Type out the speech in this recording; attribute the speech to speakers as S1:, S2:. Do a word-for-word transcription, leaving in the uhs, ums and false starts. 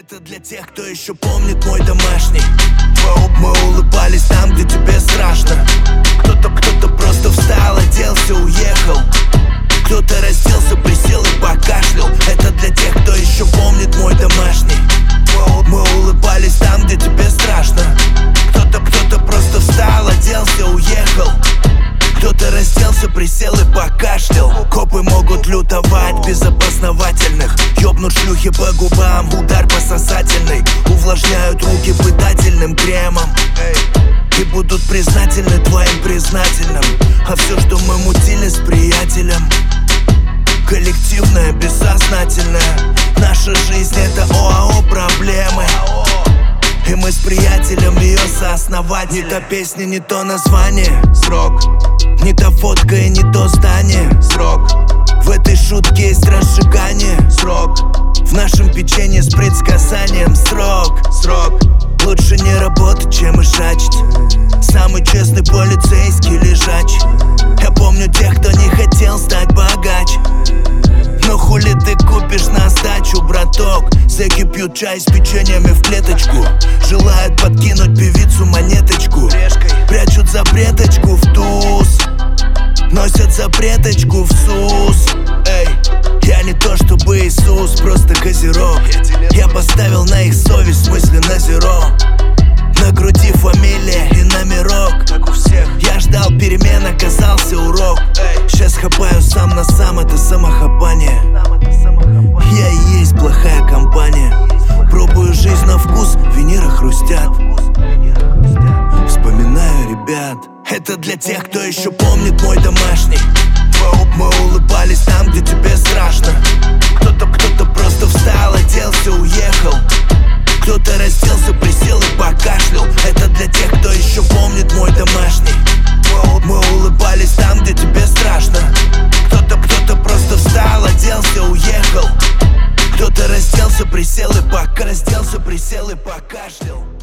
S1: Это для тех, кто еще помнит мой домашний. Мы улыбались там, где тебе страшно. Кто-то, кто-то просто встал, оделся, уехал. Кто-то разделся, присел и покашлял. Это для тех, кто еще помнит мой домашний. Мы улыбались там, где тебе страшно. Кто-то, кто-то просто встал, оделся, уехал. Кто-то разделся, присел и покашлял. Копы могут лютовать без обосновательных. Ёбнут шлюхи по губам, удар по сосательной. Увлажняют руки пытательным кремом и будут признательны твоим признательным. А все, что мы мутили с приятелем, коллективное, бессознательное. Наша жизнь — это ОАО проблемы, и мы с приятелем ее сооснователи. Не та песня, не то название, срок. Не та фотка и не то здание, срок. В этой шутке есть разжигание, срок. В нашем печенье с предсказанием, срок, срок. Лучше не работать, чем ишачить. Самый честный полицейский лежач. Я помню тех, кто не хотел стать богаче. Но хули ты купишь на сдачу, браток? Зэки пьют чай с печеньями в клеточку. Желают подкинуть певицу монеточку. Прячут запреточку в туз, носят запреточку в сус. Эй, я не то чтобы Иисус, просто козерог. Я поставил на их совесть, в смысле на зеро. На груди фамилия и номерок, как у всех. Я ждал перемен, оказался урок. Сейчас хапаю сам на сам, это самохапание. Я и есть плохая компания. Пробую жизнь на вкус, виниры хрустят. Вспоминаю ребят. Это для тех, кто еще помнит мой домашний. Мы улыбались там, где тебе страшно. Кто-то, кто-то просто встал, оделся, уехал. Кто-то разделся, присел и покашлял. Это для тех, кто еще помнит мой домашний. Мы улыбались там, где тебе страшно. Кто-то, кто-то просто встал, оделся, уехал. Кто-то разделся, присел и пока разделся, присел и покашлял.